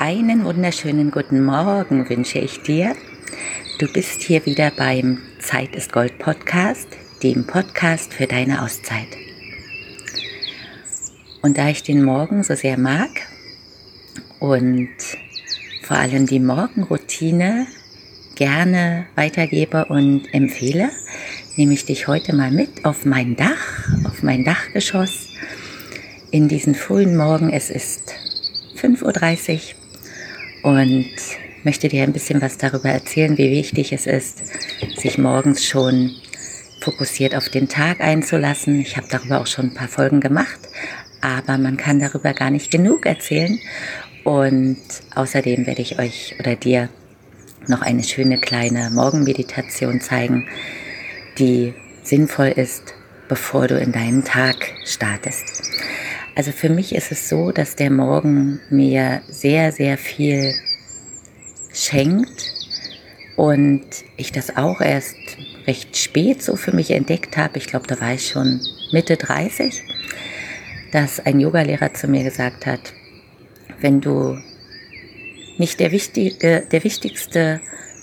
Einen wunderschönen guten Morgen wünsche ich dir. Du bist hier wieder beim Zeit ist Gold Podcast, dem Podcast für deine Auszeit. Und da ich den Morgen so sehr mag und vor allem die Morgenroutine gerne weitergebe und empfehle, nehme ich dich heute mal mit auf mein Dachgeschoss in diesen frühen Morgen. Es ist 5:30 Uhr und möchte dir ein bisschen was darüber erzählen, wie wichtig es ist, sich morgens schon fokussiert auf den Tag einzulassen. Ich habe darüber auch schon ein paar Folgen gemacht, aber man kann darüber gar nicht genug erzählen. Und außerdem werde ich euch oder dir noch eine schöne kleine Morgenmeditation zeigen, die sinnvoll ist, bevor du in deinen Tag startest. Also für mich ist es so, dass der Morgen mir sehr, sehr viel schenkt und ich das auch erst recht spät so für mich entdeckt habe. Ich glaube, da war ich schon Mitte 30, dass ein Yogalehrer zu mir gesagt hat, wenn du nicht der wichtigste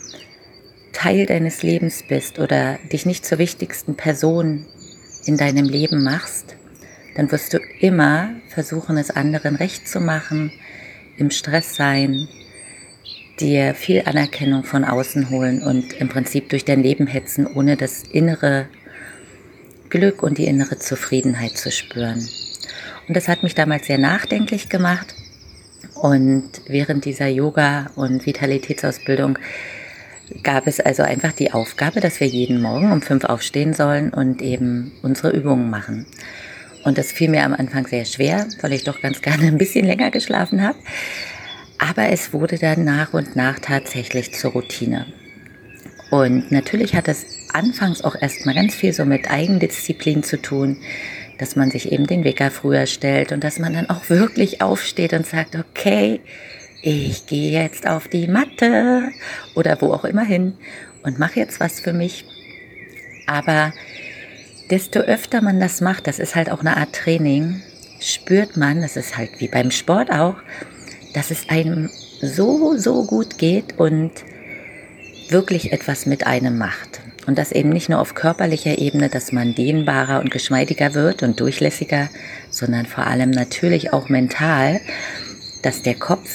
Teil deines Lebens bist oder dich nicht zur wichtigsten Person in deinem Leben machst, dann wirst du immer versuchen, es anderen recht zu machen, im Stress sein, dir viel Anerkennung von außen holen und im Prinzip durch dein Leben hetzen, ohne das innere Glück und die innere Zufriedenheit zu spüren. Und das hat mich damals sehr nachdenklich gemacht. Und während dieser Yoga- und Vitalitätsausbildung gab es also einfach die Aufgabe, dass wir jeden Morgen um 5 aufstehen sollen und eben unsere Übungen machen. Und das fiel mir am Anfang sehr schwer, weil ich doch ganz gerne ein bisschen länger geschlafen habe. Aber es wurde dann nach und nach tatsächlich zur Routine. Und natürlich hat es anfangs auch erstmal ganz viel so mit Eigendisziplin zu tun, dass man sich eben den Wecker früher stellt und dass man dann auch wirklich aufsteht und sagt, okay, ich gehe jetzt auf die Matte oder wo auch immer hin und mache jetzt was für mich. Aber desto öfter man das macht, das ist halt auch eine Art Training, spürt man, das ist halt wie beim Sport auch, dass es einem so gut geht und wirklich etwas mit einem macht. Und das eben nicht nur auf körperlicher Ebene, dass man dehnbarer und geschmeidiger wird und durchlässiger, sondern vor allem natürlich auch mental, dass der Kopf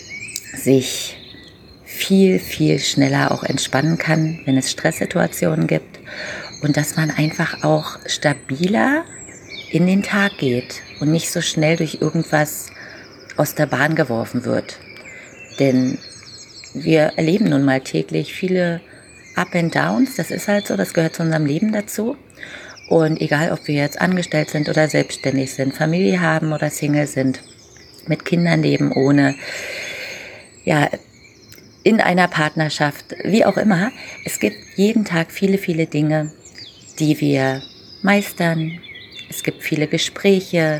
sich viel schneller auch entspannen kann, wenn es Stresssituationen gibt und dass man einfach auch stabiler in den Tag geht und nicht so schnell durch irgendwas aus der Bahn geworfen wird. Denn wir erleben nun mal täglich viele Up and Downs, das ist halt so, das gehört zu unserem Leben dazu. Und egal, ob wir jetzt angestellt sind oder selbstständig sind, Familie haben oder Single sind, mit Kindern leben, ohne, ja, in einer Partnerschaft, wie auch immer. Es gibt jeden Tag viele Dinge, die wir meistern. Es gibt viele Gespräche,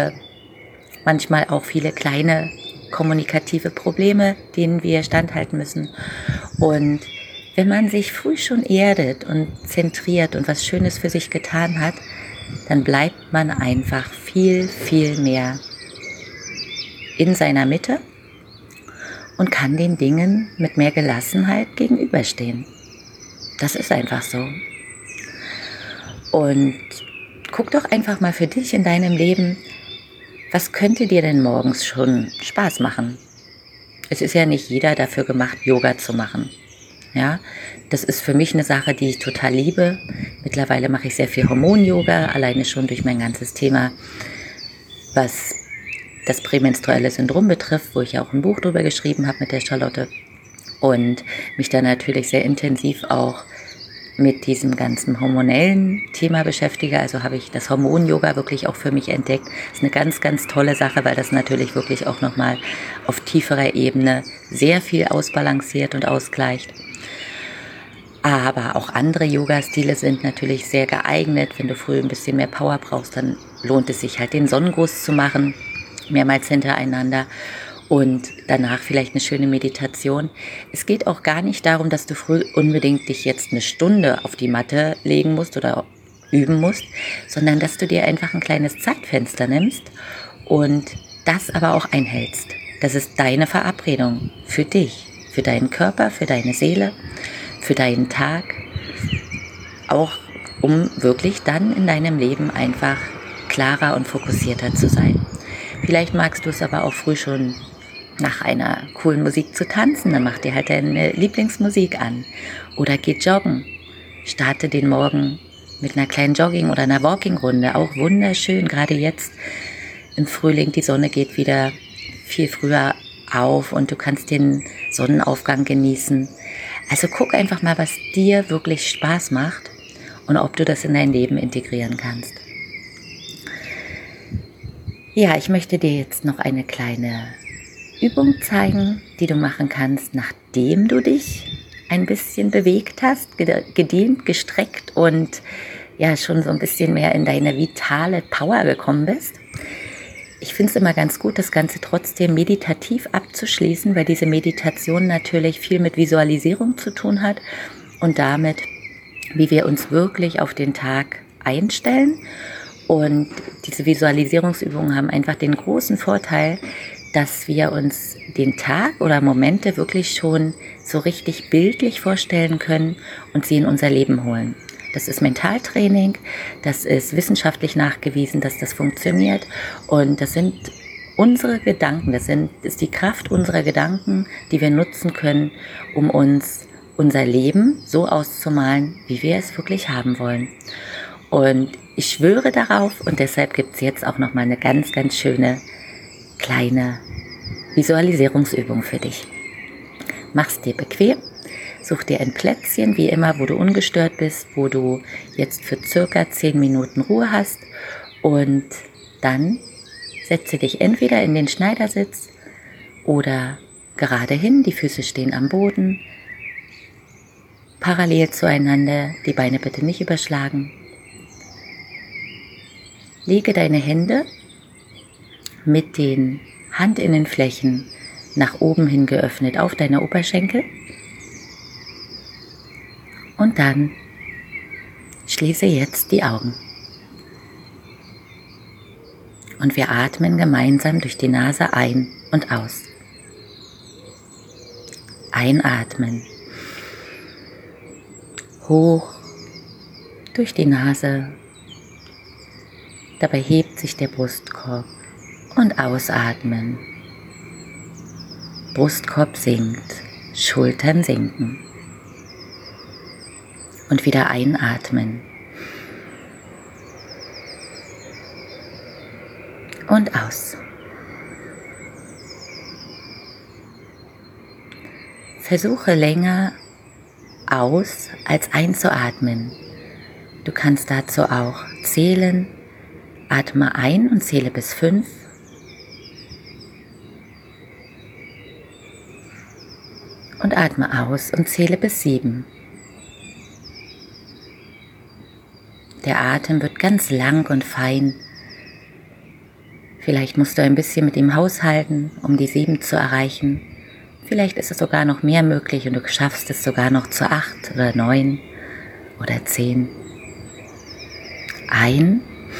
manchmal auch viele kleine kommunikative Probleme, denen wir standhalten müssen. Und wenn man sich früh schon erdet und zentriert und was Schönes für sich getan hat, dann bleibt man einfach viel mehr in seiner Mitte und kann den Dingen mit mehr Gelassenheit gegenüberstehen. Das ist einfach so. Und guck doch einfach mal für dich in deinem Leben, was könnte dir denn morgens schon Spaß machen? Es ist ja nicht jeder dafür gemacht, Yoga zu machen. Ja, das ist für mich eine Sache, die ich total liebe. Mittlerweile mache ich sehr viel Hormon-Yoga, alleine schon durch mein ganzes Thema, was das prämenstruelle Syndrom betrifft, wo ich ja auch ein Buch drüber geschrieben habe mit der Charlotte und mich da natürlich sehr intensiv auch mit diesem ganzen hormonellen Thema beschäftige. Also habe ich das Hormon-Yoga wirklich auch für mich entdeckt. Das ist eine ganz tolle Sache, weil das natürlich wirklich auch nochmal auf tieferer Ebene sehr viel ausbalanciert und ausgleicht. Aber auch andere Yoga-Stile sind natürlich sehr geeignet. Wenn du früh ein bisschen mehr Power brauchst, dann lohnt es sich halt den Sonnengruß zu machen, mehrmals hintereinander und danach vielleicht eine schöne Meditation. Es geht auch gar nicht darum, dass du früh unbedingt dich jetzt eine Stunde auf die Matte legen musst oder üben musst, sondern dass du dir einfach ein kleines Zeitfenster nimmst und das aber auch einhältst. Das ist deine Verabredung für dich, für deinen Körper, für deine Seele, für deinen Tag, auch um wirklich dann in deinem Leben einfach klarer und fokussierter zu sein. Vielleicht magst du es aber auch früh schon nach einer coolen Musik zu tanzen, dann mach dir halt deine Lieblingsmusik an oder geh joggen. Starte den Morgen mit einer kleinen Jogging- oder einer Walking-Runde, auch wunderschön, gerade jetzt im Frühling, die Sonne geht wieder viel früher auf und du kannst den Sonnenaufgang genießen. Also guck einfach mal, was dir wirklich Spaß macht und ob du das in dein Leben integrieren kannst. Ja, ich möchte dir jetzt noch eine kleine Übung zeigen, die du machen kannst, nachdem du dich ein bisschen bewegt hast, gedehnt, gestreckt und ja schon so ein bisschen mehr in deine vitale Power gekommen bist. Ich finde es immer ganz gut, das Ganze trotzdem meditativ abzuschließen, weil diese Meditation natürlich viel mit Visualisierung zu tun hat und damit, wie wir uns wirklich auf den Tag einstellen. Und diese Visualisierungsübungen haben einfach den großen Vorteil, dass wir uns den Tag oder Momente wirklich schon so richtig bildlich vorstellen können und sie in unser Leben holen. Das ist Mentaltraining, das ist wissenschaftlich nachgewiesen, dass das funktioniert und das sind unsere Gedanken, das ist die Kraft unserer Gedanken, die wir nutzen können, um uns unser Leben so auszumalen, wie wir es wirklich haben wollen. Und ich schwöre darauf und deshalb gibt es jetzt auch nochmal eine ganz, ganz schöne kleine Visualisierungsübung für dich. Mach's dir bequem, such dir ein Plätzchen, wie immer, wo du ungestört bist, wo du jetzt für circa 10 Minuten Ruhe hast und dann setze dich entweder in den Schneidersitz oder gerade hin, die Füße stehen am Boden, parallel zueinander, die Beine bitte nicht überschlagen. Lege deine Hände mit den Handinnenflächen nach oben hin geöffnet auf deine Oberschenkel und dann schließe jetzt die Augen. Und wir atmen gemeinsam durch die Nase ein und aus. Einatmen. Hoch durch die Nase. Dabei hebt sich der Brustkorb und ausatmen. Brustkorb sinkt, Schultern sinken. Und wieder einatmen. Und aus. Versuche länger aus als einzuatmen. Du kannst dazu auch zählen. Atme ein und zähle bis 5. Und atme aus und zähle bis 7. Der Atem wird ganz lang und fein. Vielleicht musst du ein bisschen mit ihm haushalten, um die 7 zu erreichen. Vielleicht ist es sogar noch mehr möglich und du schaffst es sogar noch zu 8 oder 9 oder 10. Ein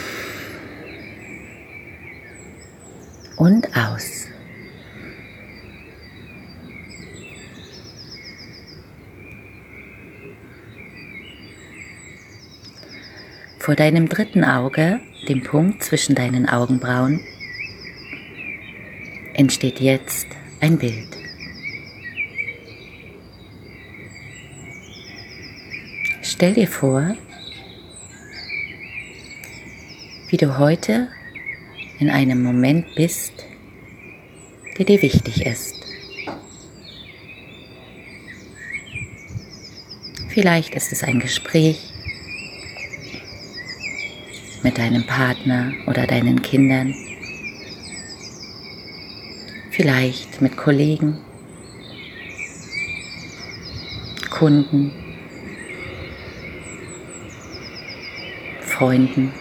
und aus. Vor deinem dritten Auge, dem Punkt zwischen deinen Augenbrauen, entsteht jetzt ein Bild. Stell dir vor, wie du heute in einem Moment bist, der dir wichtig ist. Vielleicht ist es ein Gespräch mit deinem Partner oder deinen Kindern, vielleicht mit Kollegen, Kunden, Freunden.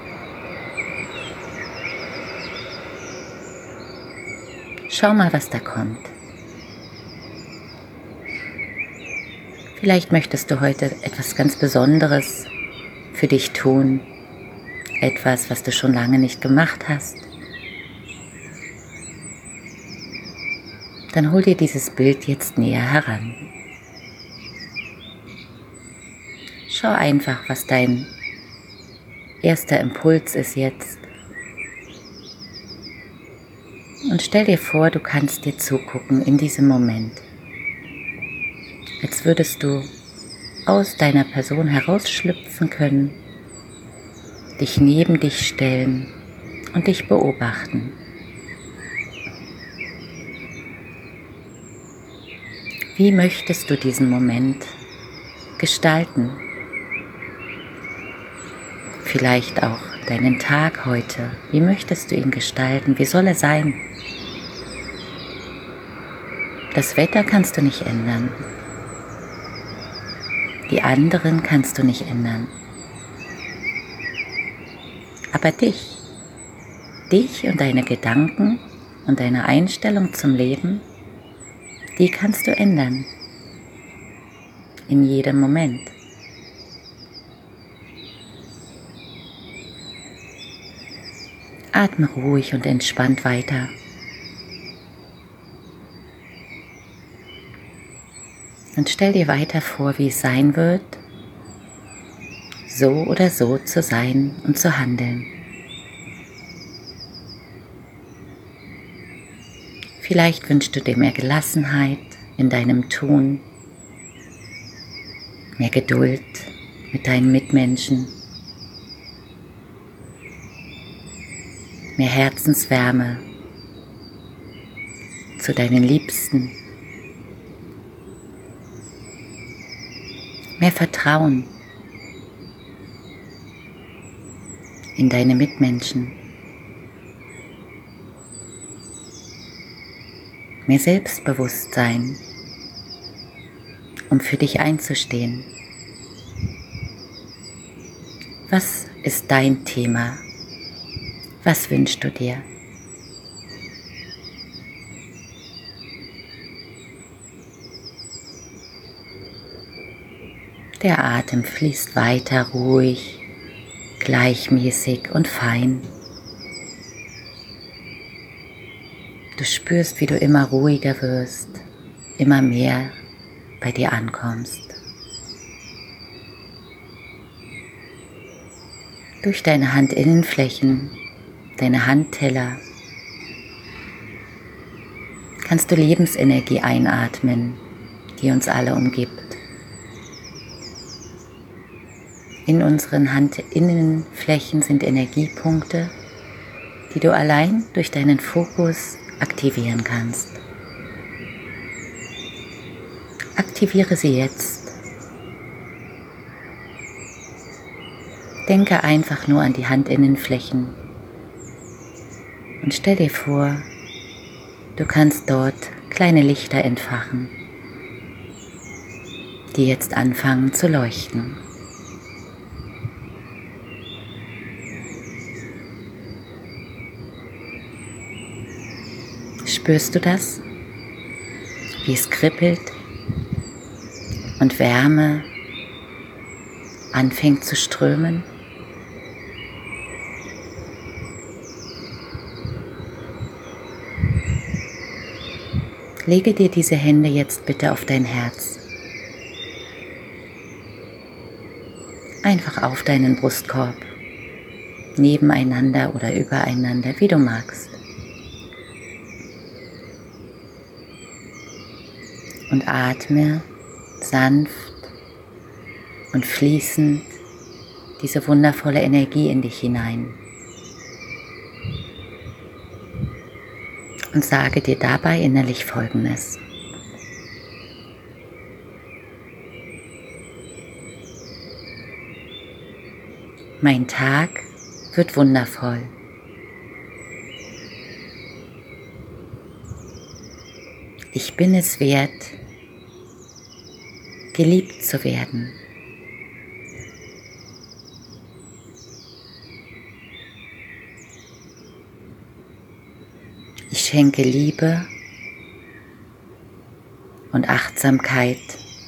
Schau mal, was da kommt. Vielleicht möchtest du heute etwas ganz Besonderes für dich tun, etwas, was du schon lange nicht gemacht hast. dann hol dir dieses Bild jetzt näher heran. Schau einfach, was dein erster Impuls ist jetzt. Und stell dir vor, du kannst dir zugucken in diesem Moment. Als würdest du aus deiner Person herausschlüpfen können, dich neben dich stellen und dich beobachten. Wie möchtest du diesen Moment gestalten? Vielleicht auch deinen Tag heute. Wie möchtest du ihn gestalten? Wie soll er sein? Das Wetter kannst du nicht ändern. Die anderen kannst du nicht ändern. Aber dich und deine Gedanken und deine Einstellung zum Leben, die kannst du ändern. In jedem Moment. Atme ruhig und entspannt weiter. Und stell dir weiter vor, wie es sein wird, so oder so zu sein und zu handeln. Vielleicht wünschst du dir mehr Gelassenheit in deinem Tun, mehr Geduld mit deinen Mitmenschen, mehr Herzenswärme zu deinen Liebsten, mehr Vertrauen in deine Mitmenschen, mehr Selbstbewusstsein, um für dich einzustehen. Was ist dein Thema? Was wünschst du dir? Der Atem fließt weiter ruhig, gleichmäßig und fein. Du spürst, wie du immer ruhiger wirst, immer mehr bei dir ankommst. Durch deine Handinnenflächen, deine Handteller, kannst du Lebensenergie einatmen, die uns alle umgibt. In unseren Handinnenflächen sind Energiepunkte, die du allein durch deinen Fokus aktivieren kannst. Aktiviere sie jetzt. Denke einfach nur an die Handinnenflächen und stell dir vor, du kannst dort kleine Lichter entfachen, die jetzt anfangen zu leuchten. Spürst du das? Wie es kribbelt und Wärme anfängt zu strömen? Lege dir diese Hände jetzt bitte auf dein Herz. Einfach auf deinen Brustkorb, nebeneinander oder übereinander, wie du magst. Und atme sanft und fließend diese wundervolle Energie in dich hinein. Und sage dir dabei innerlich Folgendes. Mein Tag wird wundervoll. Ich bin es wert, geliebt zu werden. Ich schenke Liebe und Achtsamkeit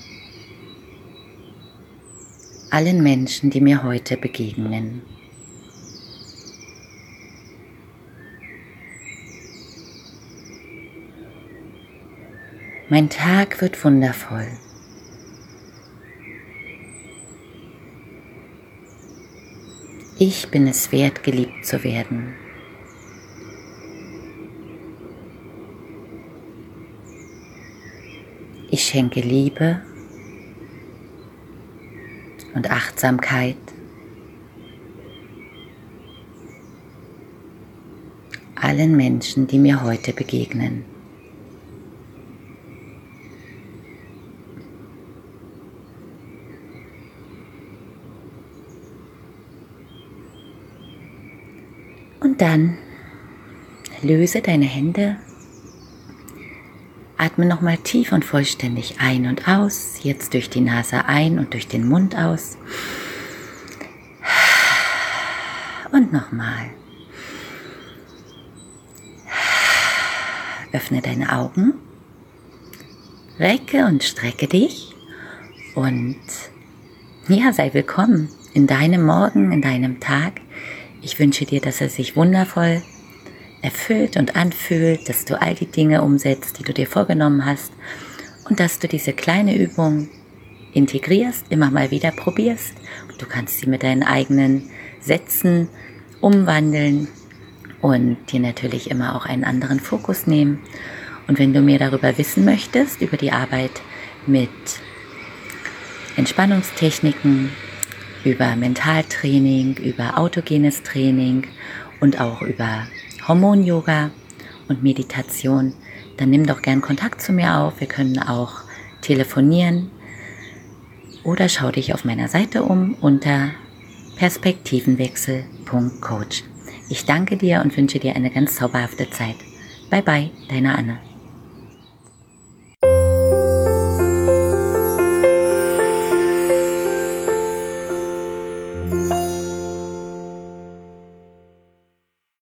allen Menschen, die mir heute begegnen. Mein Tag wird wundervoll. Ich bin es wert, geliebt zu werden. Ich schenke Liebe und Achtsamkeit allen Menschen, die mir heute begegnen. Und dann löse deine Hände, atme nochmal tief und vollständig ein und aus, jetzt durch die Nase ein und durch den Mund aus. Und nochmal. Öffne deine Augen, recke und strecke dich und ja, sei willkommen in deinem Morgen, in deinem Tag. Ich wünsche dir, dass er sich wundervoll erfüllt und anfühlt, dass du all die Dinge umsetzt, die du dir vorgenommen hast und dass du diese kleine Übung integrierst, immer mal wieder probierst. Du kannst sie mit deinen eigenen Sätzen umwandeln und dir natürlich immer auch einen anderen Fokus nehmen. Und wenn du mehr darüber wissen möchtest, über die Arbeit mit Entspannungstechniken, über Mentaltraining, über autogenes Training und auch über Hormon-Yoga und Meditation, dann nimm doch gern Kontakt zu mir auf. Wir können auch telefonieren oder schau dich auf meiner Seite um unter perspektivenwechsel.coach. Ich danke dir und wünsche dir eine ganz zauberhafte Zeit. Bye bye, deine Anne.